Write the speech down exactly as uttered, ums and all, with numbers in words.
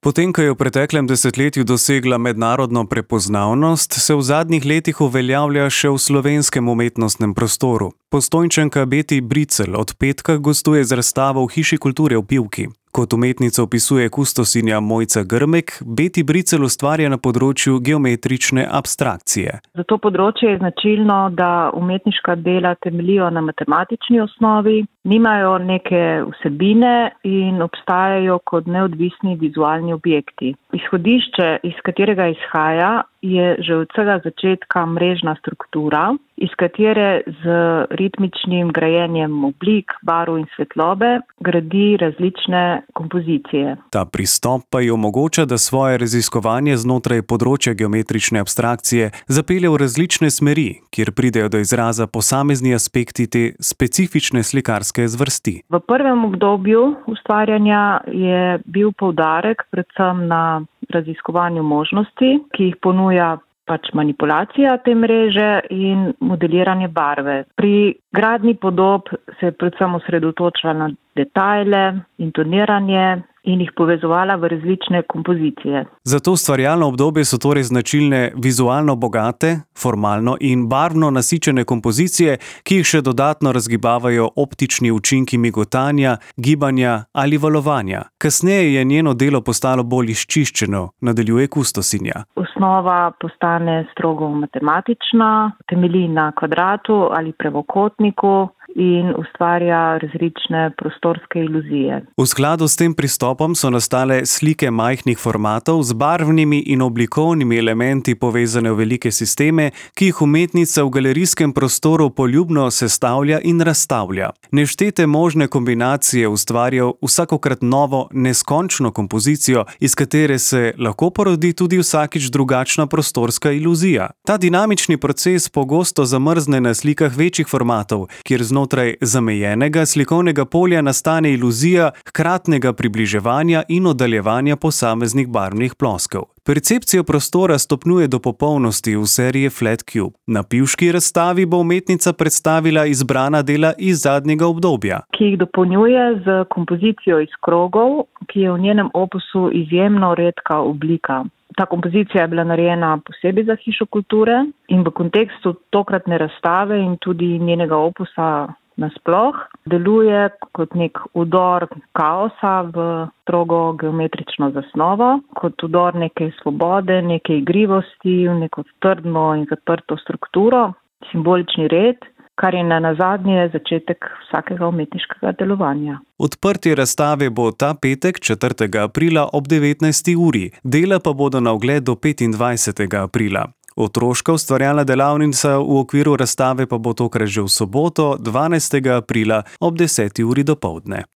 Potem, ko je v preteklem desetletju dosegla mednarodno prepoznavnost, se v zadnjih letih uveljavlja še v slovenskem umetnostnem prostoru. Postojnčanka Beti Bricelj od petka gostuje z razstavo v Hiši kulture v Pivki. Kot umetnica opisuje kustosinja Mojca Grmek, Beti Bricelj ustvarja na področju geometrične abstrakcije. Za to področje je značilno, da umetniška dela temeljijo na matematični osnovi, nimajo neke vsebine in obstajajo kot neodvisni vizualni objekti. Izhodišče, iz katerega izhaja, je že od vsega začetka mrežna struktura, iz katere z ritmičnim grajenjem oblik, barv in svetlobe gradi različne kompozicije. Ta pristop pa ji omogoča, da svoje raziskovanje znotraj področja geometrične abstrakcije zapelje v različne smeri, kjer pridejo do izraza posamezni aspekti te specifične slikarske zvrsti. V prvem obdobju ustvarjanja je bil poudarek predvsem na raziskovanju možnosti, ki jih ponuja pač manipulacija te mreže in modeliranje barve. Pri gradnji podob se je predvsem osredotočila na detajle, intoniranje in jih povezovala v različne kompozicije. Za to ustvarjalno obdobje so torej značilne vizualno bogate, formalno in barvno nasičene kompozicije, ki jih še dodatno razgibavajo optični učinki migotanja, gibanja ali valovanja. Kasneje je njeno delo postalo bolj izčiščeno, nadaljuje kustosinja. Osnova postane strogo matematična, temelji na kvadratu ali pravokotniku in ustvarja različne prostorske iluzije. V skladu s tem pristopom so nastale slike majhnih formatov z barvnimi in oblikovnimi elementi povezane v velike sisteme, ki jih umetnica v galerijskem prostoru poljubno sestavlja in razstavlja. Neštete možne kombinacije ustvarja vsakokrat novo, neskončno kompozicijo, iz katere se lahko porodi tudi vsakič drugačna prostorska iluzija. Ta dinamični proces pogosto zamrzne na slikah večjih formatov, kjer znotraj Znotraj zamejenega slikovnega polja nastane iluzija hkratnega približevanja in oddaljevanja posameznih barvnih ploskev. Percepcijo prostora stopnjuje do popolnosti v seriji Flat Cube. Na pivški razstavi bo umetnica predstavila izbrana dela iz zadnjega obdobja, ki jih dopolnjuje z kompozicijo iz krogov, ki je v njenem opusu izjemno redka oblika. Ta kompozicija je bila narejena posebej za Hišo kulture in v kontekstu tokratne razstave in tudi njenega opusa nasploh deluje kot nek vdor kaosa v strogo geometrično zasnovo, kot vdor neke svobode, neke igrivosti, v neko trdno in zaprto strukturo, simbolični red, kar je na nazadnje začetek vsakega umetniškega delovanja. Odprtje razstave bo ta petek, četrtega aprila ob devetnajsti uri, dela pa bodo na ogled do petindvajsetega aprila. Otroška ustvarjalna delavnica v okviru razstave pa bo tokrat že v soboto, dvanajstega aprila ob deseti uri dopoldne.